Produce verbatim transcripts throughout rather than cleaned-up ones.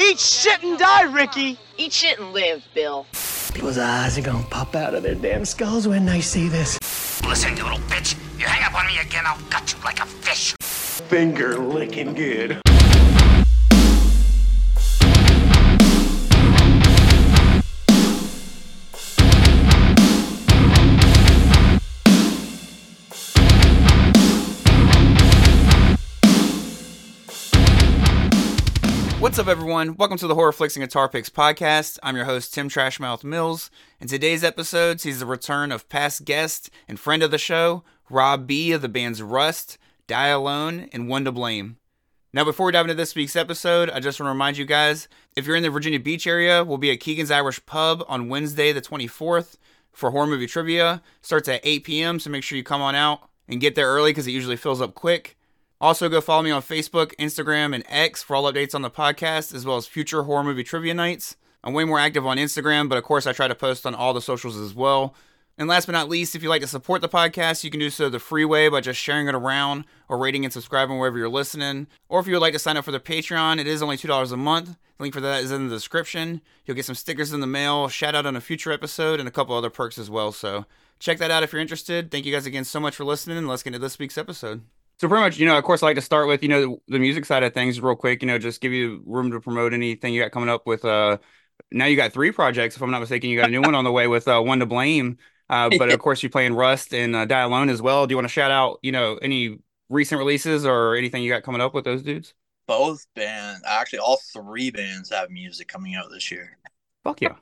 Eat shit and die, Ricky! Eat shit and live, Bill. People's eyes are gonna pop out of their damn skulls when they see this. Listen, you little bitch. You hang up on me again, I'll gut you like a fish. Finger licking good. What's up, everyone? Welcome to the Horror Flicks and Guitar Picks podcast. I'm your host, Tim Trashmouth Mills. In today's episode sees the return of past guest and friend of the show, Rob B. of the bands Rust, Die Alone, and One to Blame. Now, before we dive into this week's episode, I just want to remind you guys, if you're in the Virginia Beach area, we'll be at Keegan's Irish Pub on Wednesday the twenty-fourth for horror movie trivia. Starts at eight p.m., so make sure you come on out and get there early because it usually fills up quick. Also, go follow me on Facebook, Instagram, and X for all updates on the podcast, as well as future horror movie trivia nights. I'm way more active on Instagram, but of course I try to post on all the socials as well. And last but not least, if you'd like to support the podcast, you can do so the free way by just sharing it around or rating and subscribing wherever you're listening. Or if you would like to sign up for the Patreon, it is only two dollars a month. The link for that is in the description. You'll get some stickers in the mail, shout out on a future episode, and a couple other perks as well. So check that out if you're interested. Thank you guys again so much for listening, and let's get into this week's episode. So pretty much, you know, of course, I like to start with, you know, the, the music side of things real quick, you know, just give you room to promote anything you got coming up with. Uh, now you got three projects, if I'm not mistaken. You got a new one on the way with uh, One to Blame. Uh, but of course, you're playing Rust and uh, Die Alone as well. Do you want to shout out, you know, any recent releases or anything you got coming up with those dudes? Both bands, actually, all three bands have music coming out this year. Fuck yeah.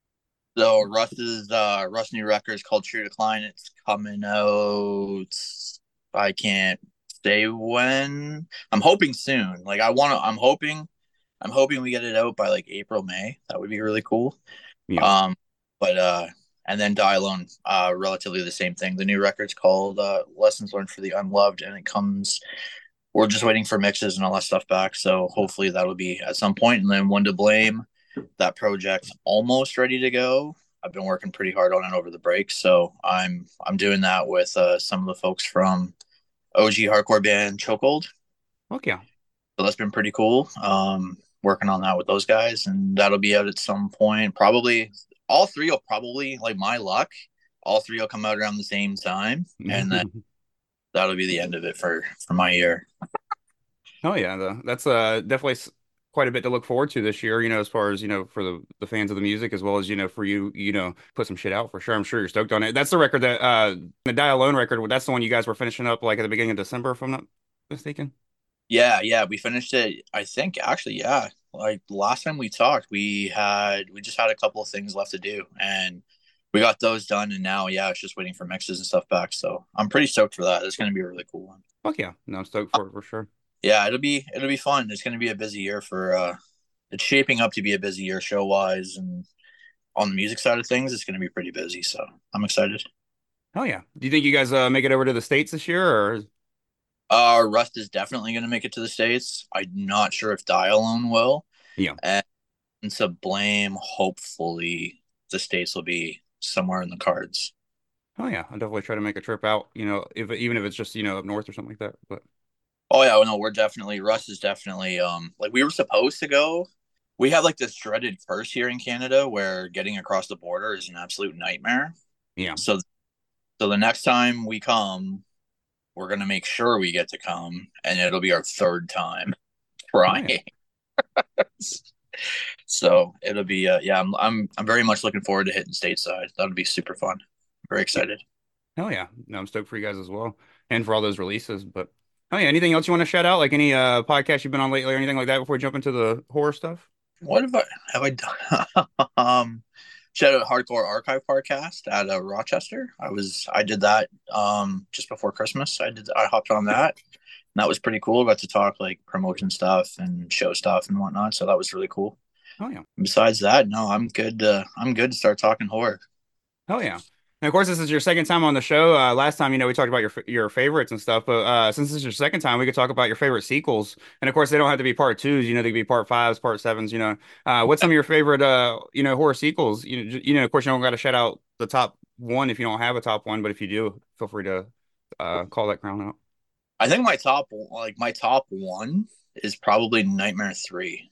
So Rust is, uh, Rust new record is called True Decline. It's coming out. I can't say when. I'm hoping soon. Like I want to. I'm hoping. I'm hoping we get it out by like April, May. That would be really cool. Yeah. Um, but uh, and then Die Alone. Uh, relatively the same thing. The new record's called uh, Lessons Learned for the Unloved, and it comes. We're just waiting for mixes and all that stuff back. So hopefully that'll be at some point. And then One to Blame. That project's almost ready to go. I've been working pretty hard on it over the break, so I'm I'm doing that with uh, some of the folks from O G hardcore band Chokehold. Okay. So that's been pretty cool. Um, working on that with those guys, and that'll be out at some point. Probably all three will probably, like my luck, all three will come out around the same time, and then that'll be the end of it for for my year. Oh yeah, the, that's uh definitely quite a bit to look forward to this year, you know, as far as, you know, for the, the fans of the music, as well as, you know, for you, you know, put some shit out for sure. I'm sure you're stoked on it. That's the record that, uh, the Die Alone record, that's the one you guys were finishing up like at the beginning of December, if I'm not mistaken. Yeah, yeah, we finished it, I think, actually, yeah. Like last time we talked, we had, we just had a couple of things left to do, and we got those done, and now, yeah, it's just waiting for mixes and stuff back, so I'm pretty stoked for that. It's going to be a really cool one. Fuck yeah. No, I'm stoked for it, for sure. Yeah, it'll be it'll be fun. It's going to be a busy year for uh it's shaping up to be a busy year show wise, and on the music side of things it's going to be pretty busy, so I'm excited. Oh yeah. Do you think you guys uh make it over to the States this year, or uh Rust is definitely going to make it to the States. I'm not sure if Die Alone will. Yeah. And to Blame, hopefully the States will be somewhere in the cards. Oh yeah, I'll definitely try to make a trip out, you know, if even if it's just, you know, up north or something like that. But oh yeah, no, we're definitely, Russ is definitely, um, like we were supposed to go. We have like this dreaded curse here in Canada where getting across the border is an absolute nightmare. Yeah. So, so the next time we come, we're going to make sure we get to come, and it'll be our third time trying. Yeah. So it'll be, uh, yeah, I'm, I'm, I'm very much looking forward to hitting stateside. That'll be super fun. Very excited. Hell yeah. No, I'm stoked for you guys as well, and for all those releases, but oh yeah, anything else you want to shout out? Like any uh podcasts you've been on lately or anything like that before we jump into the horror stuff? What have I have I done? um shout out Hardcore Archive podcast at uh, Rochester. I was I did that um just before Christmas. I did I hopped on that. And that was pretty cool. Got to talk like promotion stuff and show stuff and whatnot. So that was really cool. Oh yeah. Besides that, no, I'm good. Uh, I'm good to start talking horror. Oh yeah. And of course, this is your second time on the show. Uh, last time, you know, we talked about your your favorites and stuff. But uh, since this is your second time, we could talk about your favorite sequels. And of course, they don't have to be part twos. You know, they could be part fives, part sevens. You know, uh, what's some of your favorite, uh, you know, horror sequels? You know, you know, of course, you don't got to shout out the top one if you don't have a top one. But if you do, feel free to uh, call that crown out. I think my top, like my top one, is probably Nightmare three.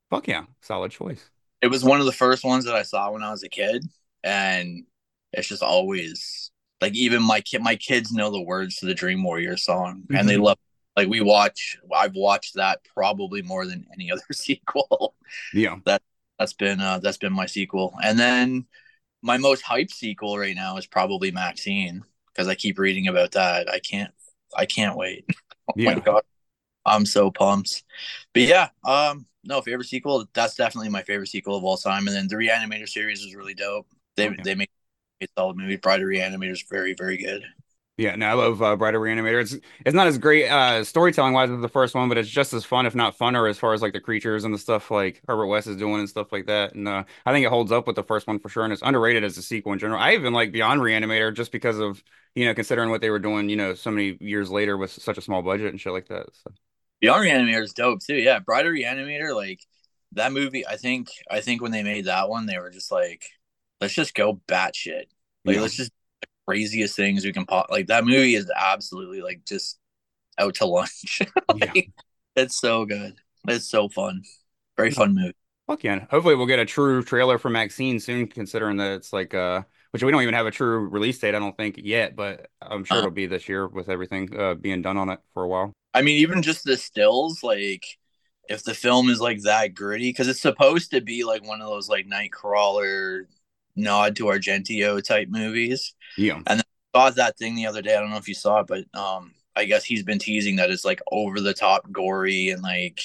Fuck yeah, solid choice. It was one of the first ones that I saw when I was a kid, and it's just always like even my kid, my kids know the words to the Dream Warrior song, and they love. Like we watch, I've watched that probably more than any other sequel. Yeah, that that's been uh, that's been my sequel, and then my most hyped sequel right now is probably Maxine because I keep reading about that. I can't, I can't wait. Oh yeah. my god, I'm so pumped. But yeah, um, no favorite sequel. That's definitely my favorite sequel of all time. And then the Reanimator series was really dope. They Okay. they make a solid movie. Bride of Reanimator is very very good. Yeah, no, I love uh, Bride of Reanimator. It's it's not as great uh, storytelling wise as the first one, but it's just as fun, if not funner, as far as like the creatures and the stuff like Herbert West is doing and stuff like that. And uh, I think it holds up with the first one for sure, and it's underrated as a sequel in general. I even like Beyond Reanimator just because of you know considering what they were doing, you know, so many years later with such a small budget and shit like that. So. Beyond Reanimator is dope too. Yeah, Bride of Reanimator, like that movie. I think I think when they made that one, they were just like, let's just go batshit. Like Yeah. let's just craziest things we can pop. Like that movie is absolutely like just out to lunch. Like, Yeah. it's so good. It's so fun. Very fun movie. Fuck yeah. Hopefully we'll get a true trailer for Maxine soon, considering that it's like uh which we don't even have a true release date, I don't think yet, but I'm sure Uh, it'll be this year with everything uh being done on it for a while. I mean, even just the stills, like if the film is like that gritty, because it's supposed to be like one of those like Nightcrawler nod to Argento type movies. Yeah. And I saw that thing the other day. I don't know if you saw it, but um, I guess he's been teasing that it's like over the top gory and like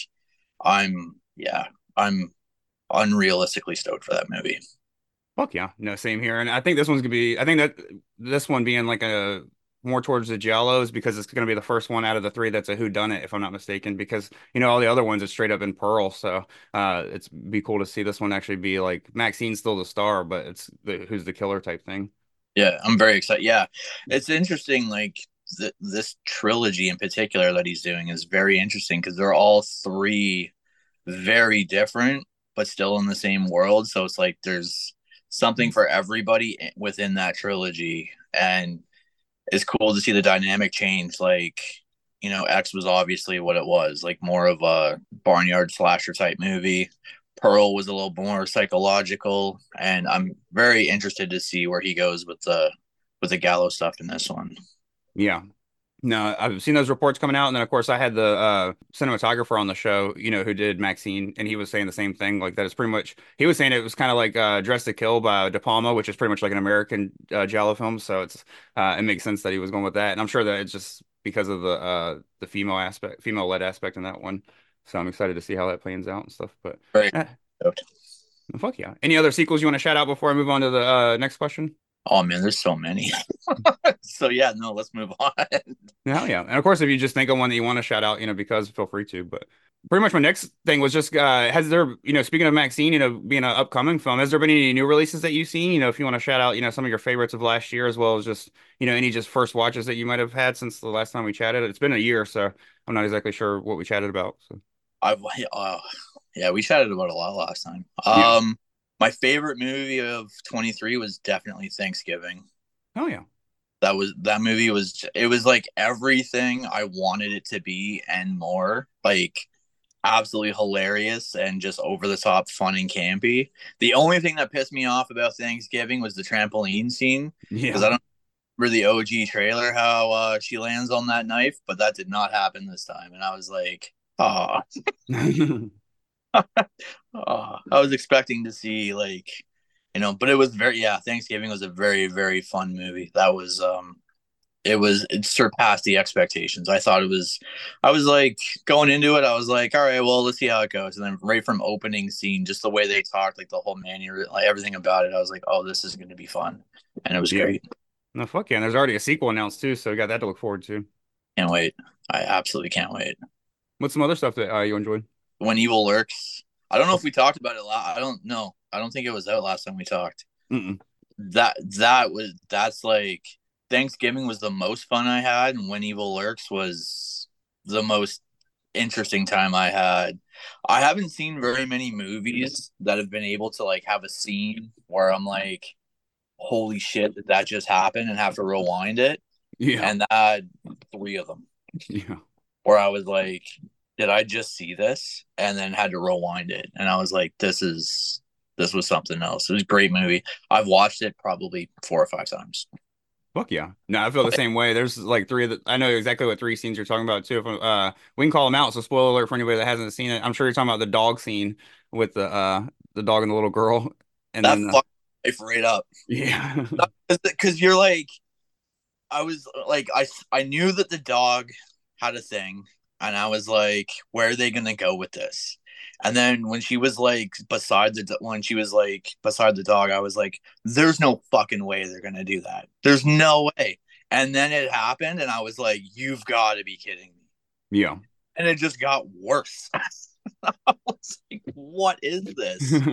I'm yeah, I'm unrealistically stoked for that movie. Fuck yeah. No, same here. And I think this one's gonna be I think that this one being like a more towards the Giallos because it's gonna be the first one out of the three that's a whodunit, if I'm not mistaken, because you know all the other ones it's straight up in Pearl. So uh it's be cool to see this one actually be like Maxine's still the star, but it's the who's the killer type thing. Yeah, I'm very excited. Yeah, it's interesting. Like th- this trilogy in particular that he's doing is very interesting because they're all three very different, but still in the same world. So it's like there's something for everybody within that trilogy, and it's cool to see the dynamic change. Like, you know, X was obviously what it was, like more of a barnyard slasher type movie. Pearl was a little more psychological, and I'm very interested to see where he goes with the with the Gallows stuff in this one. Yeah. No, I've seen those reports coming out, and then of course I had the uh, cinematographer on the show, you know, who did Maxine, and he was saying the same thing, like that it's pretty much. He was saying it was kind of like uh, Dress to Kill by De Palma, which is pretty much like an American uh, giallo film. So it's uh, it makes sense that he was going with that, and I'm sure that it's just because of the uh, the female aspect, female led aspect in that one. So I'm excited to see how that plans out and stuff. But Right. eh, fuck yeah! Any other sequels you want to shout out before I move on to the uh, next question? Oh man, there's so many. So yeah, no, let's move on. Hell yeah. And of course, if you just think of one that you want to shout out, you know, because feel free to. But pretty much my next thing was just, uh, has there, you know, speaking of Maxine, you know, being an upcoming film, has there been any new releases that you've seen? You know, if you want to shout out, you know, some of your favorites of last year, as well as just, you know, any just first watches that you might have had since the last time we chatted. It's been a year, so I'm not exactly sure what we chatted about. So I've uh, yeah, we chatted about a lot last time. yeah. Um, my favorite movie of twenty-three was definitely Thanksgiving. Oh yeah. That was that movie was it was like everything I wanted it to be and more. Like absolutely hilarious and just over the top fun and campy. The only thing that pissed me off about Thanksgiving was the trampoline scene because I Yeah. don't remember the O G trailer how uh, she lands on that knife, but that did not happen this time, and I was like, oh, oh, I was expecting to see like you know, but it was very yeah. Thanksgiving was a very very fun movie. That was um it was it surpassed the expectations. I thought it was I was like going into it, I was like, all right, well, let's see how it goes. And then right from opening scene, just the way they talked, like the whole manner, like everything about it, I was like, oh, this is gonna be fun. And it was Yeah. great. No, fuck yeah. And there's already a sequel announced too, so we got that to look forward to. Can't wait. I absolutely can't wait. What's some other stuff that uh, you enjoyed? When Evil Lurks. I don't know if we talked about it. La- I don't know. I don't think it was out last time we talked. Mm-mm. That that was that's like Thanksgiving was the most fun I had, and When Evil Lurks was the most interesting time I had. I haven't seen very many movies that have been able to like have a scene where I'm like, holy shit, did that just happen and have to rewind it. Yeah. And that had three of them Yeah. where I was like, did I just see this? And then had to rewind it. And I was like, this is, this was something else. It was a great movie. I've watched it probably four or five times. Fuck yeah. No, I feel the same way. There's like three of the, I know exactly what three scenes you're talking about too. If, uh, we can call them out. So spoiler alert for anybody that hasn't seen it. I'm sure you're talking about the dog scene with the, uh, the dog and the little girl. And that then, uh, fucked my life right up. Yeah. Because you're like, I was like, I, I knew that the dog had a thing. And I was like, where are they going to go with this? And then when she was like beside the when she was like beside the dog, I was like, there's no fucking way they're gonna do that. There's no way. And then it happened, and I was like, you've got to be kidding me. Yeah. And it just got worse. I was like, what is this?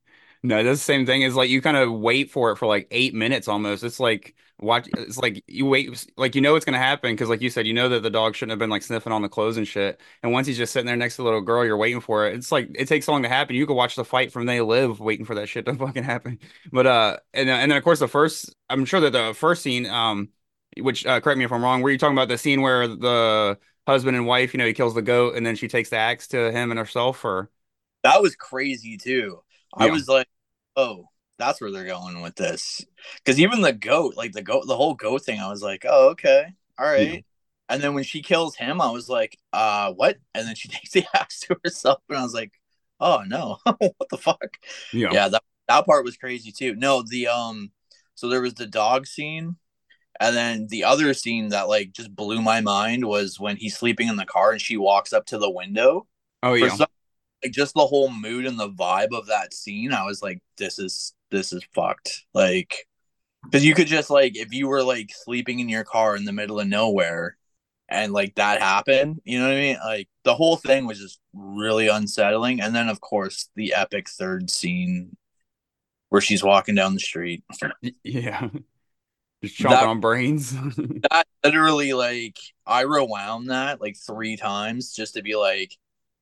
No, that's the same thing. Is like you kind of wait for it for like eight minutes almost. It's like watch. It's like you wait, like you know it's gonna happen because, like you said, you know that the dog shouldn't have been like sniffing on the clothes and shit. And once he's just sitting there next to the little girl, you're waiting for it. It's like it takes so long to happen. You could watch the fight from They Live, waiting for that shit to fucking happen. But uh, and and then of course the first, I'm sure that the first scene, um, which uh, correct me if I'm wrong, were you talking about the scene where the husband and wife, you know, he kills the goat and then she takes the axe to him and herself, or that was crazy too. I yeah. was like, oh, that's where they're going with this. Because even the goat, like the goat, the whole goat thing, I was like, oh, okay, all right. Yeah. And then when she kills him, I was like, uh, what? And then she takes the axe to herself, and I was like, oh no, what the fuck? Yeah, yeah, that that part was crazy too. No, the um, so there was the dog scene, and then the other scene that like just blew my mind was when he's sleeping in the car and she walks up to the window. Oh yeah. Some, like just the whole mood and the vibe of that scene, I was like, this is this is fucked. Like, because you could just like, if you were like sleeping in your car in the middle of nowhere and like that happened, you know what I mean? Like the whole thing was just really unsettling. And then of course the epic third scene where she's walking down the street. Yeah. Just chomping that, on brains. That literally, like, I rewound that like three times just to be like,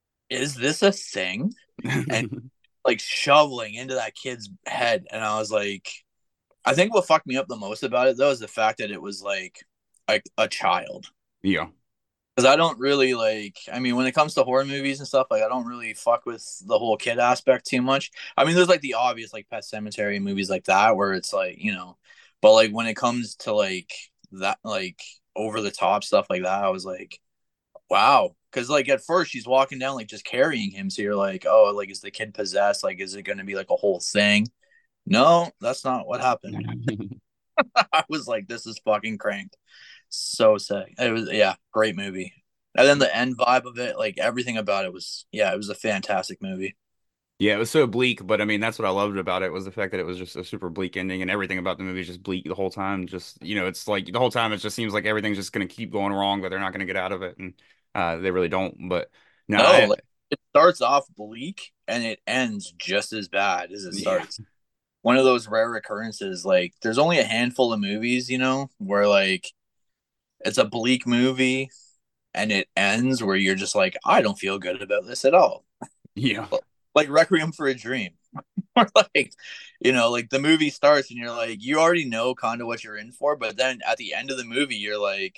is this a thing? And like shoveling into that kid's head. And I was like, I think what fucked me up the most about it though is the fact that it was like like a child. Yeah. Because I don't really like, I mean, when it comes to horror movies and stuff, like I don't really fuck with the whole kid aspect too much. I mean, there's like the obvious like Pet Sematary movies like that where it's like, you know, but like when it comes to like that, like over the top stuff like that, I was like, wow. Because like at first she's walking down like just carrying him, so you're like, oh, like is the kid possessed? Like is it going to be like a whole thing? No, that's not what happened. I was like, this is fucking cranked. So sick. It was, yeah, great movie. And then the end vibe of it, like everything about it was, yeah, it was a fantastic movie. Yeah, it was so bleak, but I mean, that's what I loved about it was the fact that it was just a super bleak ending, and everything about the movie is just bleak the whole time. Just, you know, it's like the whole time it just seems like everything's just going to keep going wrong, but they're not going to get out of it, and uh, they really don't. But no, no I, like, it starts off bleak and it ends just as bad as it starts. Yeah. One of those rare occurrences. Like, there's only a handful of movies, you know, where like it's a bleak movie and it ends where you're just like, I don't feel good about this at all. Yeah. Like Requiem for a Dream. Or like, you know, like the movie starts and you're like, you already know kind of what you're in for, but then at the end of the movie, you're like,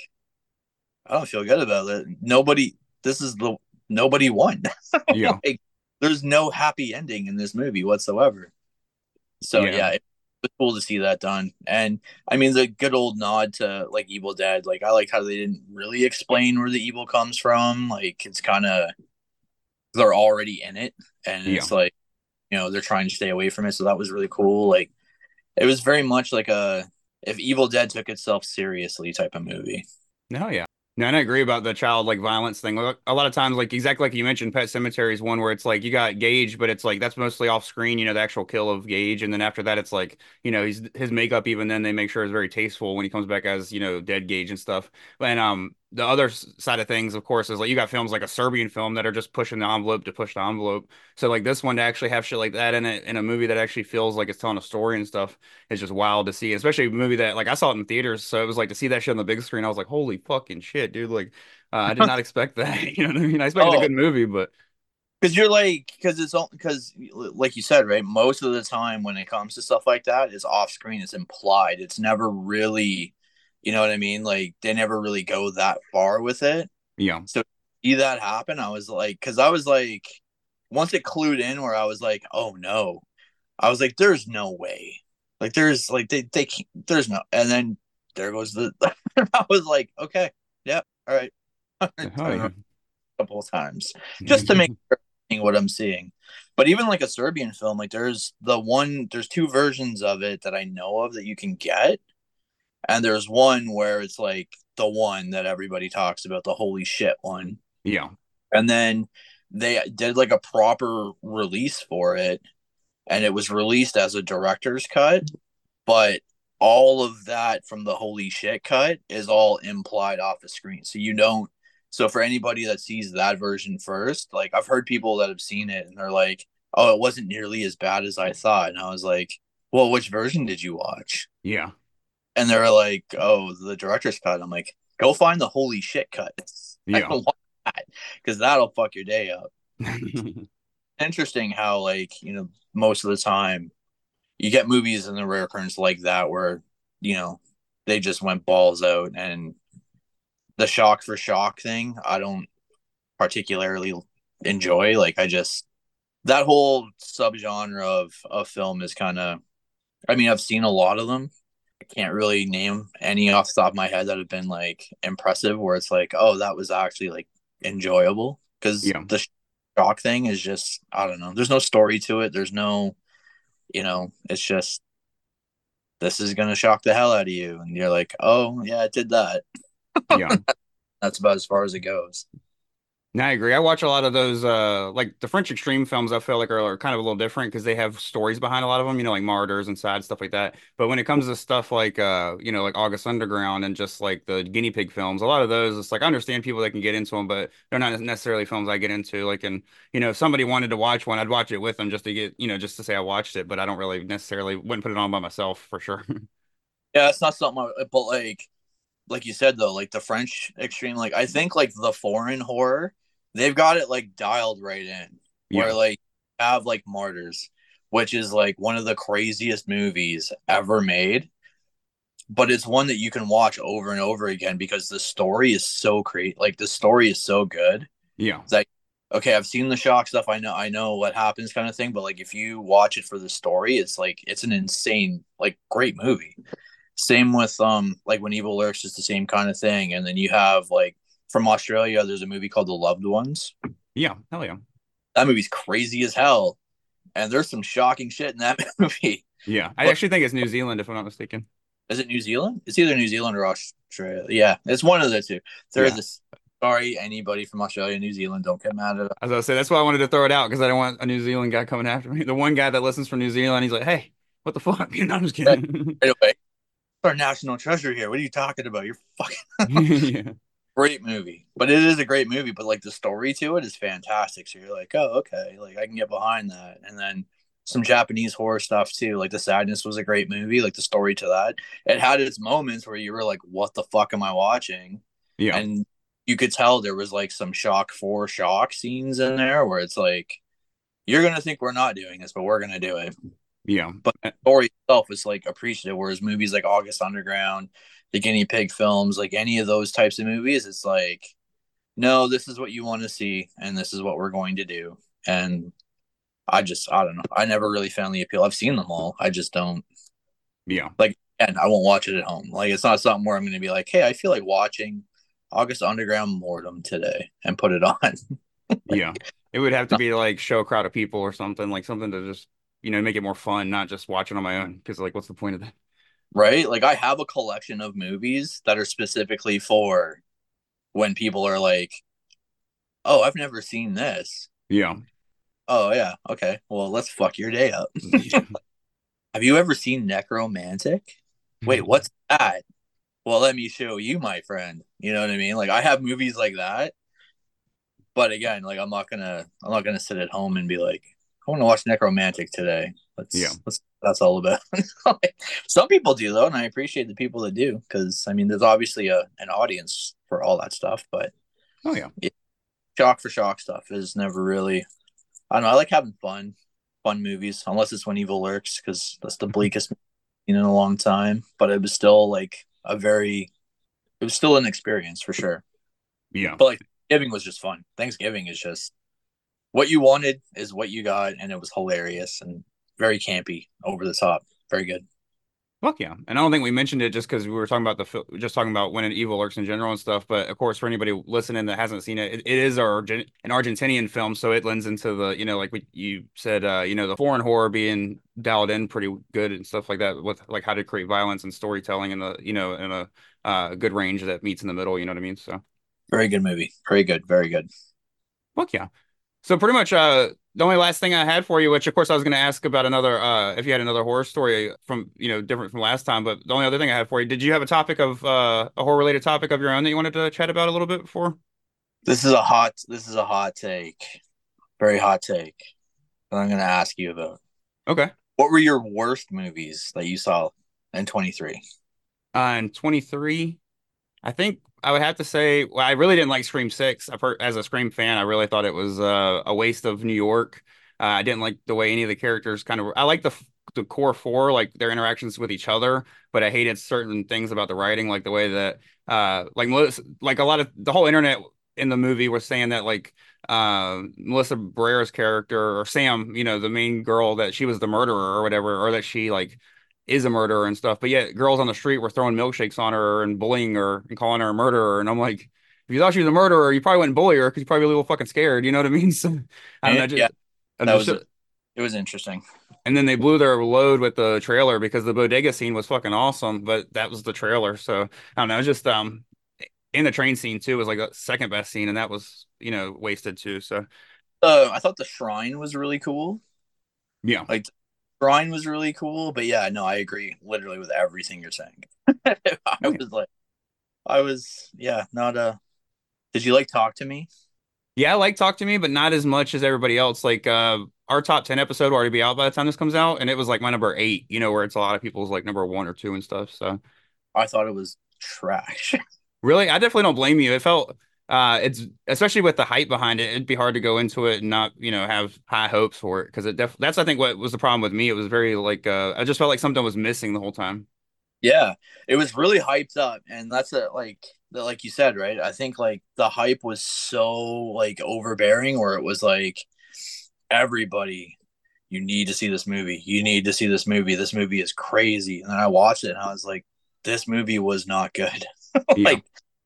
I don't feel good about it. Nobody, this is the, nobody won. Yeah. Like, there's no happy ending in this movie whatsoever. So yeah. yeah, it was cool to see that done. And I mean, the good old nod to like Evil Dead. Like, I like how they didn't really explain where the evil comes from. Like, it's kind of, they're already in it. And yeah. It's like, you know, they're trying to stay away from it. So that was really cool. Like, it was very much like a, if Evil Dead took itself seriously type of movie. No, yeah. No, and I agree about the child like violence thing. A lot of times, like exactly like you mentioned, Pet Sematary is one where it's like you got Gage, but it's like that's mostly off screen, you know, the actual kill of Gage, and then after that, it's like, you know, he's his makeup. Even then, they make sure is very tasteful when he comes back as, you know, dead Gage and stuff. And um, the other side of things, of course, is like you got films like a Serbian film that are just pushing the envelope to push the envelope. So like this one to actually have shit like that in it in a movie that actually feels like it's telling a story and stuff is just wild to see. Especially a movie that like I saw it in theaters, so it was like to see that shit on the big screen. I was like, holy fucking shit, dude! Like. Uh, I did not expect that. You know what I mean? I expected oh, a good movie, but because you're like, because it's all because, like you said, right? Most of the time when it comes to stuff like that, it's off screen. It's implied. It's never really, you know what I mean? Like they never really go that far with it. Yeah. So see that happen, I was like, because I was like, once it clued in, where I was like, oh no, I was like, there's no way, like there's like they they can't, there's no, and then there goes the. I was like, okay, yeah, all right, Oh, yeah. a couple of times just to make sure I'm seeing what I'm seeing. But even like a Serbian film, like there's the one, there's two versions of it that I know of that you can get. And there's one where it's like the one that everybody talks about, the holy shit one. Yeah. And then they did like a proper release for it. And it was released as a director's cut. But all of that from the holy shit cut is all implied off the screen. So you don't. So for anybody that sees that version first, like I've heard people that have seen it and they're like, oh, it wasn't nearly as bad as I thought. And I was like, well, which version did you watch? Yeah. And they're like, oh, the director's cut. I'm like, go find the holy shit cut. Yeah. I don't want that because that'll fuck your day up. Interesting how, like, you know, most of the time you get movies in the rare occurrence like that where, you know, they just went balls out. And the shock for shock thing, I don't particularly enjoy. Like, I just, that whole subgenre of, of film is kind of, I mean, I've seen a lot of them. I can't really name any off the top of my head that have been like impressive where it's like, oh, that was actually like enjoyable. Because Yeah. the shock thing is just, I don't know. There's no story to it. There's no, you know, it's just, this is going to shock the hell out of you. And you're like, oh, yeah, it did that. Yeah. That's about as far as it goes. No, I agree. I watch a lot of those, uh, like the French extreme films. I feel like are, are kind of a little different because they have stories behind a lot of them. You know, like Martyrs and Sad stuff like that. But when it comes to stuff like, uh, you know, like August Underground and just like the guinea pig films, a lot of those, it's like I understand people that can get into them, but they're not necessarily films I get into. Like, and you know, if somebody wanted to watch one, I'd watch it with them just to get, you know, just to say I watched it. But I don't really necessarily wouldn't put it on by myself for sure. Yeah, it's not something, I, but like, like you said though, like the French extreme, like I think like the foreign horror, they've got it like dialed right in. Where Yeah. like have like Martyrs, which is like one of the craziest movies ever made, but it's one that you can watch over and over again because the story is so great. Like the story is so good. Yeah. It's like, okay, I've seen the shock stuff. I know, I know what happens, kind of thing. But like, if you watch it for the story, it's like it's an insane, like, great movie. Same with um, like When Evil Lurks is the same kind of thing. And then you have like from Australia, there's a movie called The Loved Ones. Yeah. Hell yeah. That movie's crazy as hell, and there's some shocking shit in that movie. Yeah. I actually think it's New Zealand, if I'm not mistaken. Is it New Zealand? It's either New Zealand or Australia. Yeah, it's one of the two. There's Yeah. this. Sorry, anybody from Australia, New Zealand, don't get mad at us. As I was say, that's why I wanted to throw it out because I don't want a New Zealand guy coming after me. The one guy that listens from New Zealand, he's like, "Hey, what the fuck?" No, I'm just kidding. Right away. Our national treasure here. What are you talking about? You're fucking Yeah. great movie. But it is a great movie, but like the story to it is fantastic. So you're like, oh, okay, like I can get behind that. And then some Japanese horror stuff too. Like The Sadness was a great movie. Like the story to that. It had its moments where you were like, what the fuck am I watching? Yeah. And you could tell there was like some shock for shock scenes in there where it's like, you're gonna think we're not doing this, but we're gonna do it. Yeah. But the story itself is like appreciative. Whereas movies like August Underground, the guinea pig films, like any of those types of movies, it's like, no, this is what you want to see, and this is what we're going to do. And I just, I don't know. I never really found the appeal. I've seen them all. I just don't. Yeah. Like, and I won't watch it at home. Like, it's not something where I'm going to be like, hey, I feel like watching August Underground Mortem today and put it on. Yeah. It would have to be like show a crowd of people or something, like something to just, you know, make it more fun, not just watching on my own. Because like, what's the point of that? Right? Like, I have a collection of movies that are specifically for when people are like, oh, I've never seen this. Yeah. Oh, yeah. Okay. Well, let's fuck your day up. Yeah. Have you ever seen Necromantic? Wait, what's that? Well, let me show you, my friend. You know what I mean? Like, I have movies like that. But again, like, I'm not gonna, I'm not gonna sit at home and be like, I want to watch Necromantic today. Let's, Yeah. let's, that's all about. Some people do though, and I appreciate the people that do, because I mean, there's obviously a an audience for all that stuff. But Oh yeah. shock for shock stuff is never really. I don't know. I like having fun, fun movies, unless it's When Evil Lurks, because that's the bleakest movie I've seen in a long time. But it was still like a very, it was still an experience for sure. Yeah. But like Thanksgiving was just fun. Thanksgiving is just what you wanted is what you got, and it was hilarious and very campy, over the top, very good. Fuck yeah. And I don't think we mentioned it just because we were talking about the fil- just talking about when an evil lurks in general and stuff. But of course, for anybody listening that hasn't seen it, it, it is our, an Argentinian film, so it lends into the, you know, like we, you said, uh, you know, the foreign horror being dialed in pretty good and stuff like that, with like how to create violence and storytelling in the, you know, in a uh, good range that meets in the middle. You know what I mean? So Very good movie. Very good. Very good. fuck yeah. So pretty much, uh, the only last thing I had for you, which of course I was going to ask about another, uh, if you had another horror story from, you know, different from last time, but the only other thing I had for you, did you have a topic of, uh, a horror related topic of your own that you wanted to chat about a little bit before? This is a hot. This is a hot take. Very hot take. That I'm going to ask you about. Okay. What were your worst movies that you saw in twenty-three? Uh, in twenty-three, I think I would have to say, well, I really didn't like Scream six. I've heard, as a Scream fan, I really thought it was uh, a waste of New York. Uh, I didn't like the way any of the characters kind of, I like the the core four, like their interactions with each other, but I hated certain things about the writing, like the way that, uh, like Melissa, like a lot of the whole internet in the movie was saying that like uh, Melissa Barrera's character or Sam, you know, the main girl, that she was the murderer or whatever, or that she like is a murderer and stuff. But yet girls on the street were throwing milkshakes on her and bullying her and calling her a murderer. And I'm like, if you thought she was a murderer, you probably wouldn't bully her because you're probably a little fucking scared. You know what I mean? So I don't know. And, Just, yeah, I'm that just, was it. Was interesting. and then they blew their load with the trailer because the bodega scene was fucking awesome, but that was the trailer. So I don't know. It's just um, in the train scene too was like a second best scene, and that was, you know, wasted too. So Uh, I thought the shrine was really cool. yeah, Like the shrine was really cool, but yeah, no, I agree literally with everything you're saying. I was like, I was, yeah, not a. Did you like Talk to Me? yeah, like Talk to Me, but not as much as everybody else. Like uh, our top ten episode will already be out by the time this comes out, and it was like my number eight. You know, where it's a lot of people's like number one or two and stuff. So I thought it was trash. really, I definitely don't blame you. It felt uh it's especially with the hype behind it, it'd be hard to go into it and not, you know, have high hopes for it because it def that's I think what was the problem with me. It was very like uh I just felt like something was missing the whole time. Yeah, it was really hyped up, and that's a like like you said, right? I think like the hype was so like overbearing, where it was like everybody, you need to see this movie. You need to see this movie. This movie is crazy. And then I watched it, and I was like, this movie was not good. Yeah. Like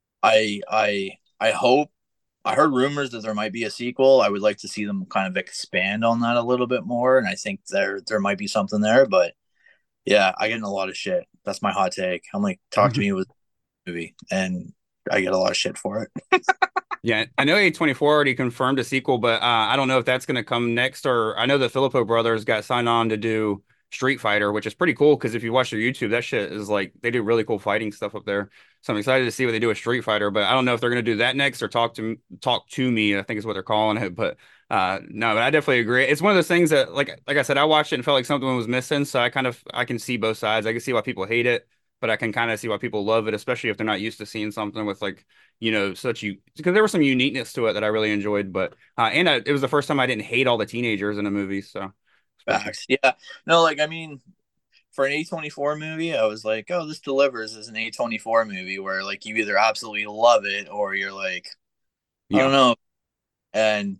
I I I hope I heard rumors that there might be a sequel. I would like to see them kind of expand on that a little bit more, and I think there there might be something there, but yeah, I get in a lot of shit. That's my hot take. I'm like, talk to me with a movie, and I get a lot of shit for it. Yeah, I know A twenty-four already confirmed a sequel, but uh, I don't know if that's going to come next. Or I know the Filippo brothers got signed on to do Street Fighter, which is pretty cool because if you watch their YouTube, that shit is like they do really cool fighting stuff up there. So I'm excited to see what they do with Street Fighter. But I don't know if they're going to do that next or talk to talk to me. I think is what they're calling it. But uh, no, but I definitely agree. It's one of those things that, like like I said, I watched it and felt like something was missing. So I kind of I can see both sides. I can see why people hate it, but I can kind of see why people love it, especially if they're not used to seeing something with like, you know, such you because there was some uniqueness to it that I really enjoyed. But uh, and I, it was the first time I didn't hate all the teenagers in a movie. So Facts. Yeah. No, like I mean, for an A twenty-four movie, I was like, oh, this delivers as an A twenty-four movie where like you either absolutely love it or you're like, I yeah, don't know. And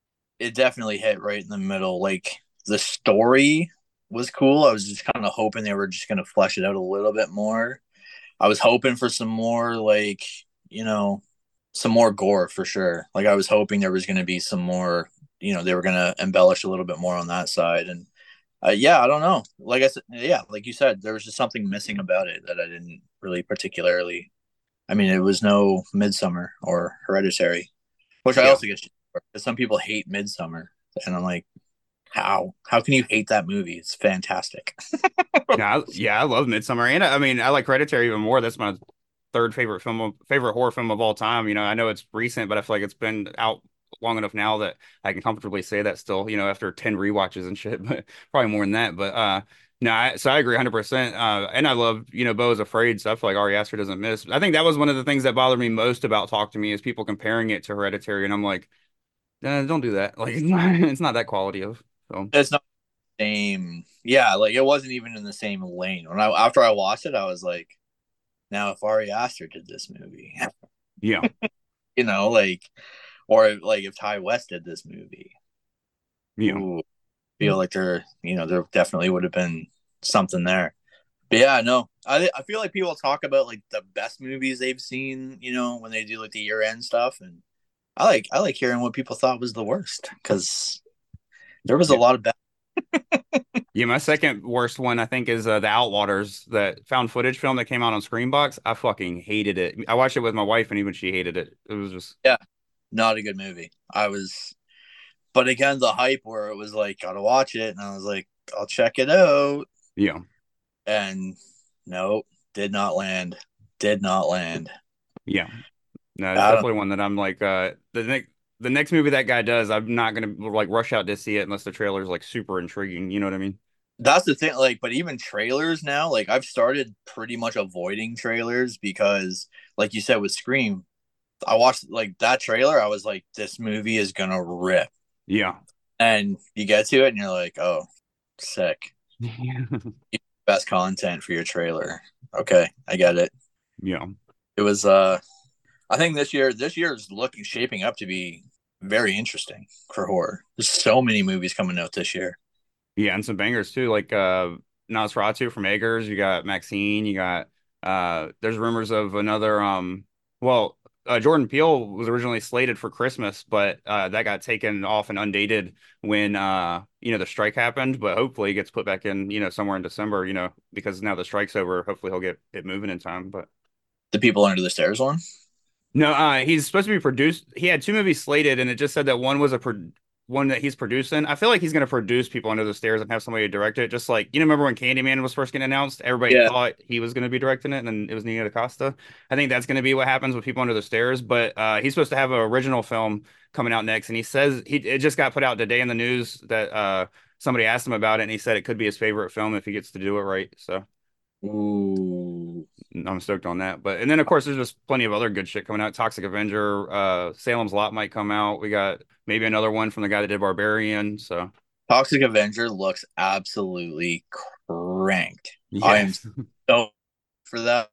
it definitely hit right in the middle. Like the story was cool. I was just kind of hoping they were just going to flesh it out a little bit more. I was hoping for some more, like, you know, some more gore for sure. Like I was hoping there was going to be some more, you know, they were going to embellish a little bit more on that side. And uh, yeah, I don't know. Like I said, yeah, like you said, there was just something missing about it that I didn't really particularly. I mean, it was no Midsummer or Hereditary, which I yeah. also get. Some people hate Midsummer, and I'm like, how? How can you hate that movie? It's fantastic. Yeah, I, yeah, I love Midsummer, and I, I mean, I like Hereditary even more. That's my third favorite film, of, favorite horror film of all time. You know, I know it's recent, but I feel like it's been out long enough now that I can comfortably say that still. You know, after ten rewatches and shit, but probably more than that. But uh, no, I, so I agree one hundred percent. Uh, and I love, you know, Beau is Afraid, so I feel like Ari Aster doesn't miss. I think that was one of the things that bothered me most about Talk to Me is people comparing it to Hereditary, and I'm like, eh, don't do that. Like, it's not, it's not that quality of film. It's not the same. Yeah, like it wasn't even in the same lane. When I after I watched it, I was like, now if Ari Aster did this movie, Yeah. You know, like, or like if Ty West did this movie, Yeah. ooh, feel like there, you know, there definitely would have been something there. But yeah, no, I I feel like people talk about like the best movies they've seen, you know, when they do like the year end stuff, and I like I like hearing what people thought was the worst because there was a Yeah. lot of bad. Yeah, my second worst one I think is uh, the Outwaters, that found footage film that came out on Screenbox. I fucking hated it. I watched it with my wife, and even she hated it. It was just Yeah, not a good movie. I was, but again, the hype where it was like, gotta watch it, and I was like, I'll check it out, yeah, and no, did not land, did not land. yeah. No, it's I don't. definitely one that I'm like uh the next the next movie that guy does, I'm not gonna like rush out to see it unless the trailer's like super intriguing. You know what I mean? That's the thing. Like, but even trailers now, like I've started pretty much avoiding trailers because, like you said with Scream, I watched like that trailer. I was like, this movie is gonna rip, Yeah. and you get to it, and you're like, oh, sick. Yeah. Best content for your trailer. Okay, I get it. Yeah. It was uh I think this year this year is looking shaping up to be very interesting for horror. There's so many movies coming out this year. Yeah, and some bangers too, like uh Nosferatu from Eggers, you got Maxine, you got uh there's rumors of another um well, uh, Jordan Peele was originally slated for Christmas, but uh that got taken off and undated when uh you know the strike happened, but hopefully it gets put back in, you know, somewhere in December, you know, because now the strike's over, hopefully he'll get it moving in time, but The People Under the Stairs one. no, uh, he's supposed to be produced. He had two movies slated, and it just said that one was a pro one that he's producing. I feel like he's going to produce People Under the Stairs and have somebody direct it. Just like, you know, remember when Candyman was first getting announced? Everybody Yeah. thought he was going to be directing it, and then it was Nia DaCosta. I think that's going to be what happens with People Under the Stairs. But uh, he's supposed to have an original film coming out next, and he says he it just got put out today in the news that uh, somebody asked him about it, and he said it could be his favorite film if he gets to do it right. So. Ooh. I'm stoked on that. But and then of course there's just plenty of other good shit coming out. Toxic Avenger, uh Salem's Lot might come out. We got maybe another one from the guy that did Barbarian. So Toxic Avenger looks absolutely cranked. yeah. I am so for that.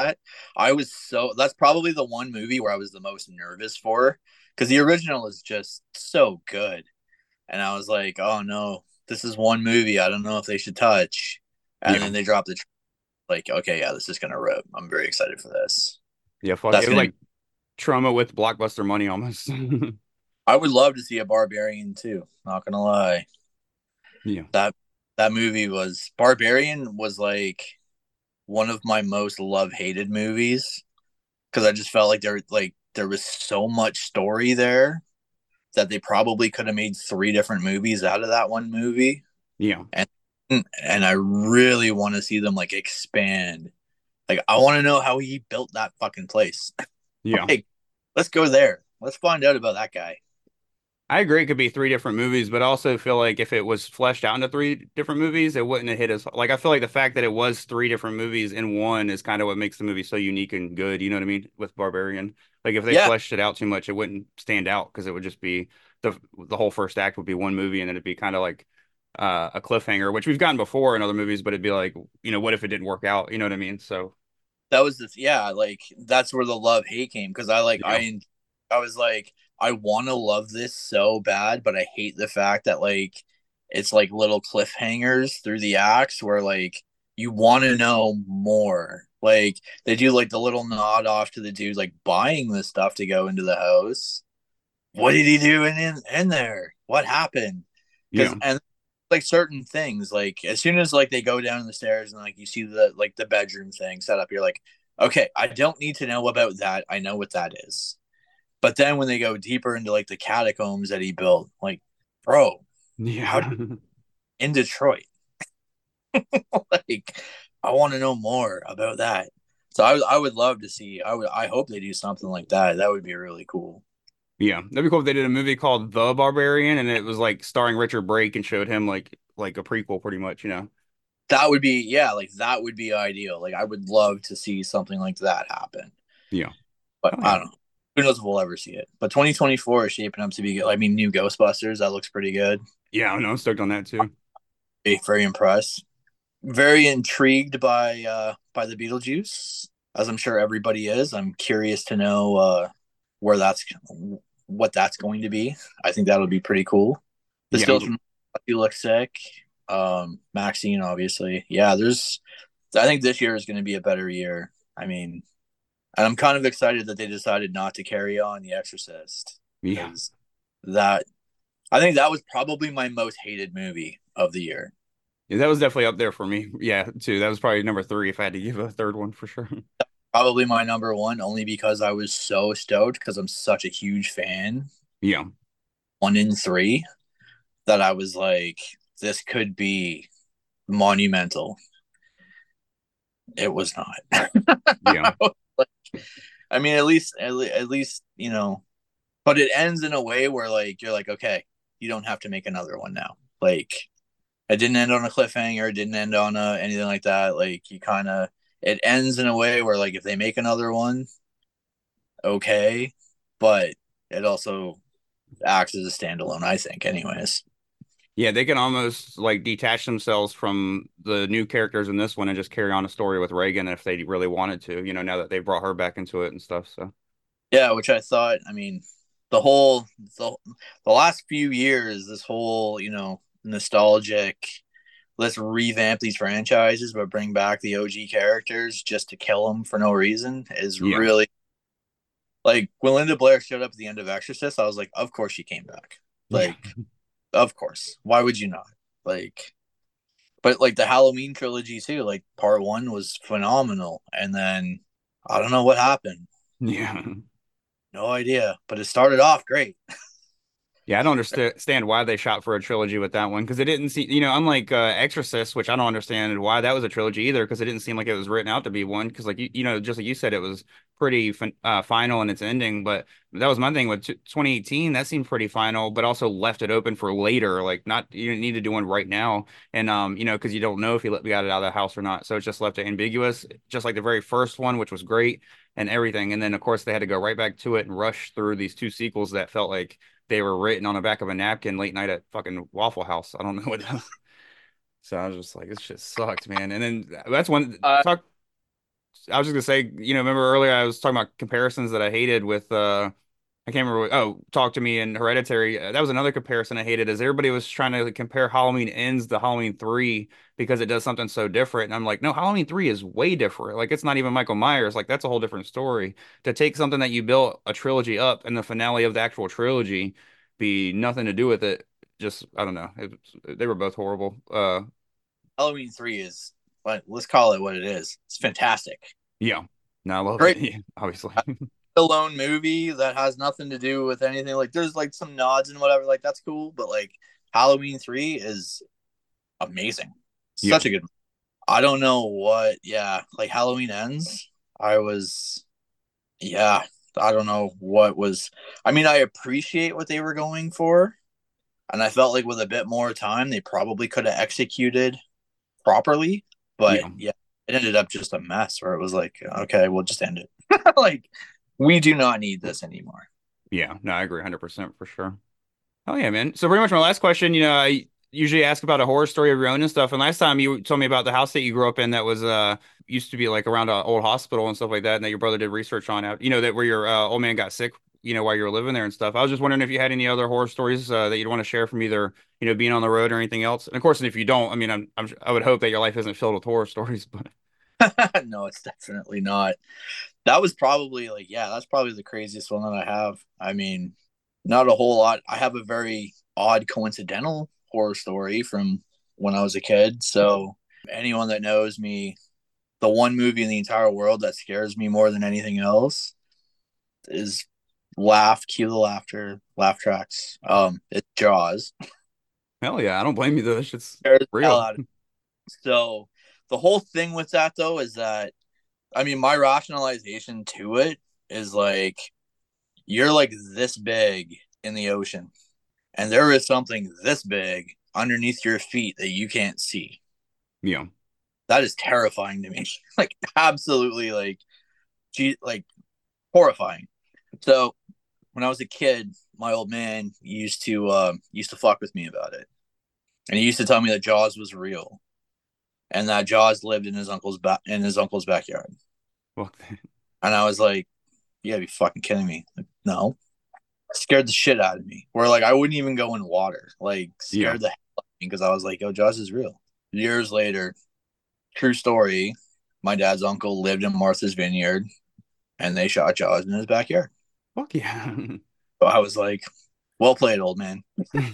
I was so that's probably the one movie where I was the most nervous for because the original is just so good. And I was like, oh no, this is one movie I don't know if they should touch. And Yeah. then they dropped the like, okay, yeah, this is gonna rip. I'm very excited for this. Yeah, fuck. That's It was gonna like trauma with blockbuster money almost. I would love to see a Barbarian too. Not gonna lie. Yeah. That that movie was Barbarian was like one of my most love hated movies because I just felt like there like there was so much story there that they probably could have made three different movies out of that one movie. Yeah. And and I really want to see them like expand. Like I want to know how he built that fucking place. Yeah. Like, let's go there. Let's find out about that guy. I agree it could be three different movies, but I also feel like if it was fleshed out into three different movies, it wouldn't have hit as like I feel like the fact that it was three different movies in one is kind of what makes the movie so unique and good. You know what I mean? With Barbarian. Like if they Yeah. fleshed it out too much, it wouldn't stand out because it would just be the the whole first act would be one movie and then it'd be kind of like uh, a cliffhanger, which we've gotten before in other movies, but it'd be like, you know, what if it didn't work out? You know what I mean? So That was this yeah, like that's where the love hate came because I like Yeah. I I was like I want to love this so bad, but I hate the fact that like it's like little cliffhangers through the acts where like you want to know more. Like they do like the little nod off to the dude like buying the stuff to go into the house. What did he do in in, in there? What happened? Because yeah, and like certain things, like as soon as like they go down the stairs and like you see the like the bedroom thing set up, you're like, okay, I don't need to know about that. I know what that is. But then when they go deeper into like the catacombs that he built, like, bro, yeah. how in Detroit, like, I want to know more about that. So I, I would love to see. I would. I hope they do something like that. That would be really cool. Yeah, that'd be cool if they did a movie called The Barbarian and it was like starring Richard Brake and showed him like like a prequel, pretty much. You know? That would be yeah, like that would be ideal. Like I would love to see something like that happen. Yeah, But oh, yeah. I don't know. Who knows if we'll ever see it? But twenty twenty-four is shaping up to be good. I mean, new Ghostbusters that looks pretty good. Yeah, I know. I'm stoked on that too. Very impressed. Very intrigued by uh by the Beetlejuice, as I'm sure everybody is. I'm curious to know uh where that's what that's going to be. I think that'll be pretty cool. The Yeah. stills from you look sick. Um, Maxine, obviously. Yeah, there's. I think this year is going to be a better year. I mean, and I'm kind of excited that they decided not to carry on The Exorcist. Yeah. because That I think that was probably my most hated movie of the year. Yeah, that was definitely up there for me. Yeah, too. That was probably number three if I had to give a third one for sure. Probably my number one, only because I was so stoked because I'm such a huge fan. Yeah. One in three, that I was like, this could be monumental. It was not. Yeah. Like, I mean, at least, at, le- at least, you know, but it ends in a way where like you're like, okay, you don't have to make another one now. Like, it didn't end on a cliffhanger. It didn't end on a, anything like that. Like, you kind of, it ends in a way where like if they make another one, okay, but it also acts as a standalone, I think, anyways. Yeah, they can almost like detach themselves from the new characters in this one and just carry on a story with Reagan if they really wanted to, you know, now that they brought her back into it and stuff. So, Yeah, which I thought, I mean, the whole, the, the last few years, this whole, you know, nostalgic, let's revamp these franchises, but bring back the O G characters just to kill them for no reason is Yeah. really, like, when Linda Blair showed up at the end of Exorcist, I was like, of course she came back. Like, yeah. of course. Why would you not? Like, but like the Halloween trilogy too, like part one was phenomenal. And then I don't know what happened. Yeah. No idea. But it started off great. Yeah, I don't understand why they shot for a trilogy with that one because it didn't seem, you know, unlike uh, Exorcist, which I don't understand why that was a trilogy either because it didn't seem like it was written out to be one. Because, like, you, you know, just like you said, it was pretty fin uh, final in its ending. But that was my thing with twenty eighteen. That seemed pretty final, but also left it open for later. Like, not, you didn't need to do one right now. And, um, you know, because you don't know if you let, got it out of the house or not. So it just left it ambiguous, just like the very first one, which was great and everything. And then, of course, they had to go right back to it and rush through these two sequels that felt like they were written on the back of a napkin late night at fucking Waffle House. I don't know what. So I was just like, this shit sucked, man. And then that's one Uh, talk. I was just gonna say, you know, remember earlier I was talking about comparisons that I hated with. uh I can't remember. What, oh, Talk to Me and Hereditary. Uh, That was another comparison I hated. Is everybody was trying to compare Halloween Ends to Halloween three because it does something so different, and I'm like, no, Halloween three is way different. Like it's not even Michael Myers. Like that's a whole different story. To take something that you built a trilogy up and the finale of the actual trilogy be nothing to do with it. Just I don't know. It, they were both horrible. Uh, Halloween three is, like, let's call it what it is. It's fantastic. yeah, no, I love Great. it. Yeah, obviously. Alone movie that has nothing to do with anything. Like, there's like some nods and whatever. Like, that's cool. But like, Halloween three is amazing. Yeah. Such a good. I don't know what. Yeah, like Halloween Ends. I was. Yeah, I don't know what was. I mean, I appreciate what they were going for, and I felt like with a bit more time, they probably could have executed properly. But Yeah. yeah, it ended up just a mess where it was like, okay, we'll just end it. Like, we do not need this anymore. Yeah, no, I agree one hundred percent for sure. Oh yeah, man. So pretty much my last question, you know, I usually ask about a horror story of your own and stuff. And last time you told me about the house that you grew up in that was uh used to be like around an old hospital and stuff like that, and that your brother did research on out, you know, that where your uh, old man got sick, you know, while you were living there and stuff. I was just wondering if you had any other horror stories uh, that you'd want to share from either, you know, being on the road or anything else. And of course, if you don't, I mean, I'm, I'm I would hope that your life isn't filled with horror stories, but No, it's definitely not. That was probably like, yeah, that's probably the craziest one that I have. I mean, not a whole lot. I have a very odd coincidental horror story from when I was a kid. So anyone that knows me, the one movie in the entire world that scares me more than anything else is laugh, cue the laughter, laugh tracks. Um, it's Jaws. hell yeah, I don't blame you though. That shit's Scares the hell real. out of me. So the whole thing with that though is that, I mean, my rationalization to it is like, you're like this big in the ocean, and there is something this big underneath your feet that you can't see. Yeah. That is terrifying to me. Like, absolutely, like, gee, like horrifying. So when I was a kid, my old man used to uh, used to fuck with me about it, and he used to tell me that Jaws was real, and that Jaws lived in his uncle's ba- in his uncle's backyard. Well, And I was like, you gotta be fucking kidding me. Like, No, scared the shit out of me. Where like I wouldn't even go in water. Like Yeah. scared the hell out of me because I was like, yo, Jaws is real. Years later, true story. My dad's uncle lived in Martha's Vineyard, and they shot Jaws in his backyard. Fuck yeah. So I was like, well played, old man.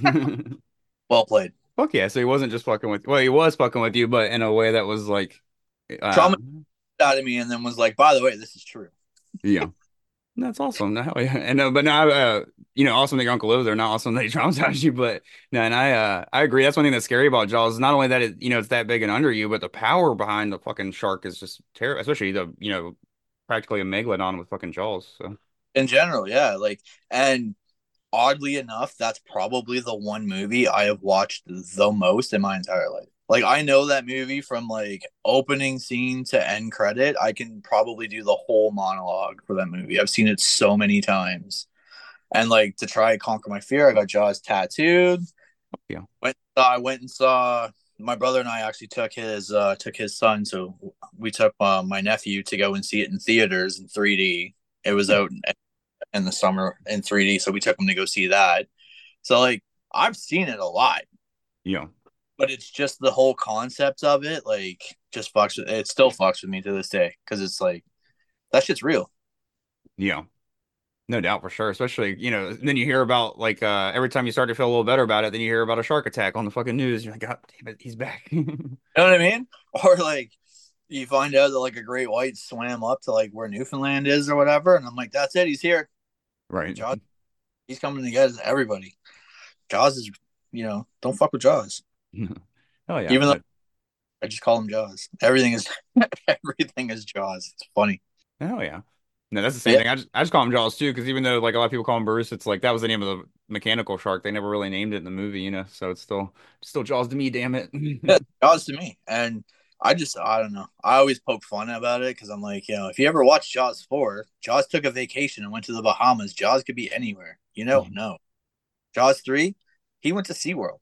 Well played. Fuck yeah. So he wasn't just fucking with, well, he was fucking with you, but in a way that was like, uh, Trauma out of me, and then was like, by the way, this is true. yeah. That's awesome. No, hell yeah. And uh, but now, uh, you know, awesome that your uncle lives there. Not awesome that he traumatized you, but no, and I, uh, I agree. That's one thing that's scary about Jaws. Is not only that it, you know, it's that big and under you, but the power behind the fucking shark is just terrible. Especially the, you know, practically a megalodon with fucking jaws. So In general, yeah. Like, and oddly enough, that's probably the one movie I have watched the most in my entire life. Like, I know that movie from like opening scene to end credit. I can probably do the whole monologue for that movie. I've seen it so many times. And like to try and conquer my fear, I got Jaws tattooed. yeah, Went, I went and saw my brother and I actually took his uh took his son. So we took uh, my nephew to go and see it in theaters in three D. It was out in, in the summer in three D, so we took him to go see that. So like I've seen it a lot, yeah, but it's just the whole concept of it, like just fucks with it. Still fucks with me to this day because it's like that shit's real. yeah. No doubt for sure. Especially, you know, then you hear about like uh every time you start to feel a little better about it, then you hear about a shark attack on the fucking news. You're like, God damn it, he's back. You know what I mean? Or like you find out that like a great white swam up to like where Newfoundland is or whatever, and I'm like, that's it, he's here. Right. Jaws, he's coming to get everybody. Jaws is, you know, don't fuck with Jaws. Oh yeah. Even though But, I just call him Jaws. Everything is everything is Jaws. It's funny. oh yeah. No, that's the same Yeah. thing. I just I just call him Jaws too, because even though like a lot of people call him Bruce, it's like that was the name of the mechanical shark. They never really named it in the movie, you know. So it's still still Jaws to me, damn it. Yeah, Jaws to me. And I just I don't know. I always poke fun about it because I'm like, you know, if you ever watch Jaws four, Jaws took a vacation and went to the Bahamas. Jaws could be anywhere. You know, Mhm. no. Jaws three, he went to SeaWorld.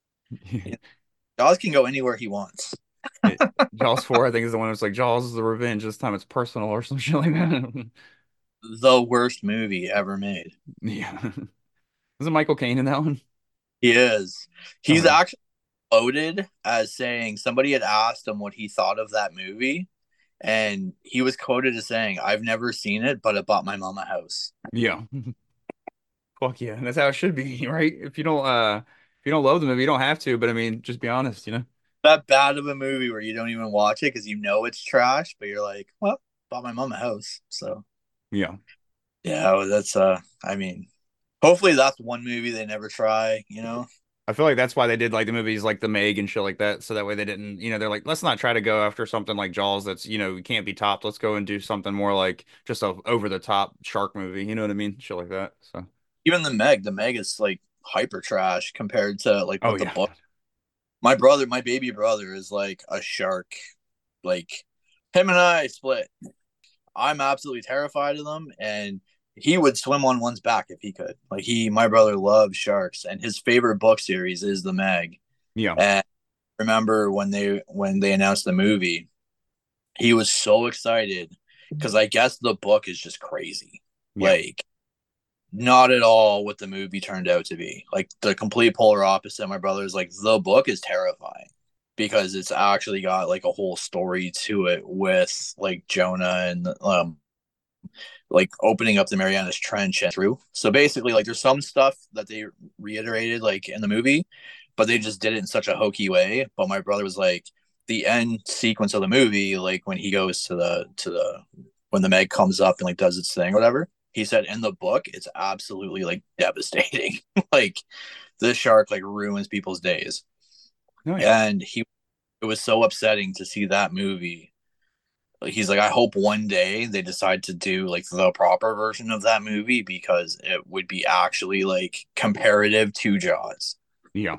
Jaws can go anywhere he wants. It- Jaws four, I think, is the one that's like Jaws is the revenge. This time it's personal or some shit like that. The worst movie ever made. Yeah. Was it Michael Caine in that one? He is. He's Oh, yeah. actually quoted as saying somebody had asked him what he thought of that movie, and he was quoted as saying, "I've never seen it, but it bought my mom a house." Yeah. Fuck yeah. That's how it should be, right? If you don't uh if you don't love the movie, you don't have to, but I mean, just be honest, you know? That bad of a movie where you don't even watch it because you know it's trash, but you're like, "Well, bought my mom a house." So Yeah. yeah, well, that's uh, I mean, hopefully that's one movie they never try. You know, I feel like that's why they did like the movies like The Meg and shit like that. So that way they didn't, you know, they're like, let's not try to go after something like Jaws that's, you know, can't be topped. Let's go and do something more like just a over the top shark movie. You know what I mean? Shit like that. So, even the Meg, the Meg is like hyper trash compared to like oh what the yeah. book. My brother, my baby brother, is like a shark. Like him and I split. I'm absolutely terrified of them, and he would swim on one's back if he could. Like he, my brother loves sharks, and his favorite book series is The Meg. Yeah. And I remember when they when they announced the movie, he was so excited because I guess the book is just crazy. Yeah. Like not at all what the movie turned out to be. Like the complete polar opposite. My brother's like the book is terrifying because it's actually got like a whole story to it with like Jonah and um like opening up the Marianas Trench and through. So basically like there's some stuff that they reiterated like in the movie, but they just did it in such a hokey way. But my brother was like the end sequence of the movie, like when he goes to the to the when the Meg comes up and like does its thing or whatever, he said in the book it's absolutely like devastating. Like this shark like ruins people's days. Oh, yeah. And he it was so upsetting to see that movie. Like he's like, I hope one day they decide to do like the proper version of that movie because it would be actually like comparative to Jaws. Yeah.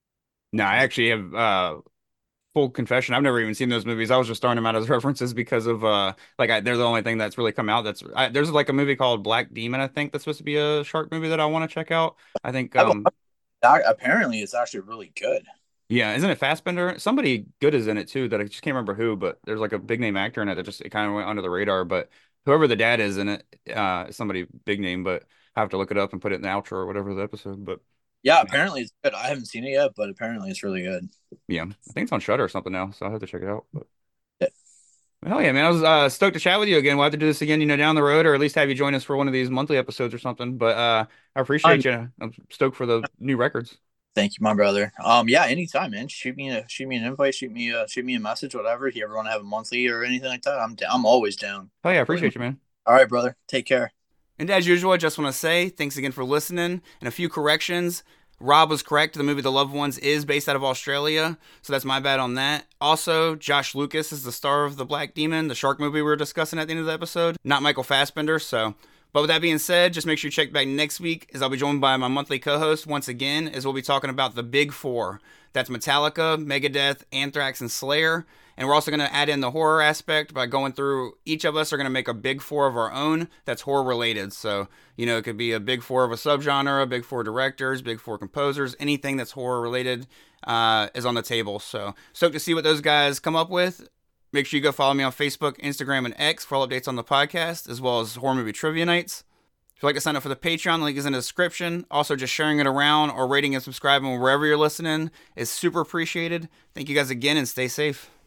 No, I actually have uh full confession. I've never even seen those movies. I was just throwing them out as references because of uh like I, they're the only thing that's really come out. That's I, there's like a movie called Black Demon, I think that's supposed to be a shark movie that I want to check out. I think I've, um that, apparently, it's actually really good. yeah, isn't it Fassbender? Somebody good is in it too that I just can't remember who, but there's like a big name actor in it that just it kind of went under the radar. But Whoever the dad is in it, uh, somebody big name, but I have to look it up and put it in the outro or whatever the episode. But Yeah, apparently it's good. I haven't seen it yet, but apparently it's really good. yeah, I think it's on Shudder or something now, so I'll have to check it out. But Yeah. hell yeah, man! I was uh, stoked to chat with you again. We'll have to do this again, you know, down the road, or at least have you join us for one of these monthly episodes or something. But uh, I appreciate you. I'm stoked for the new records. Thank you, my brother. Um, yeah, anytime, man. Shoot me a shoot me an invite, shoot me a shoot me a message, whatever. If you ever want to have a monthly or anything like that, I'm down. I'm always down. Oh yeah, I appreciate you, man. All right, brother. Take care. And as usual, I just want to say thanks again for listening. And a few corrections. Rob was correct. The movie The Loved Ones is based out of Australia, so that's my bad on that. Also, Josh Lucas is the star of The Black Demon, the shark movie we were discussing at the end of the episode, not Michael Fassbender. So, but with that being said, just make sure you check back next week, as I'll be joined by my monthly co-host once again, as we'll be talking about the Big Four. That's Metallica, Megadeth, Anthrax, and Slayer. And we're also going to add in the horror aspect by going through, each of us are going to make a big four of our own that's horror related. So, you know, it could be a big four of a subgenre, a big four directors, big four composers, anything that's horror related uh, is on the table. So, stoked to see what those guys come up with. Make sure you go follow me on Facebook, Instagram, and X for all updates on the podcast, as well as horror movie trivia nights. If you'd like to sign up for the Patreon, the link is in the description. Also, just sharing it around or rating and subscribing wherever you're listening is super appreciated. Thank you guys again and stay safe.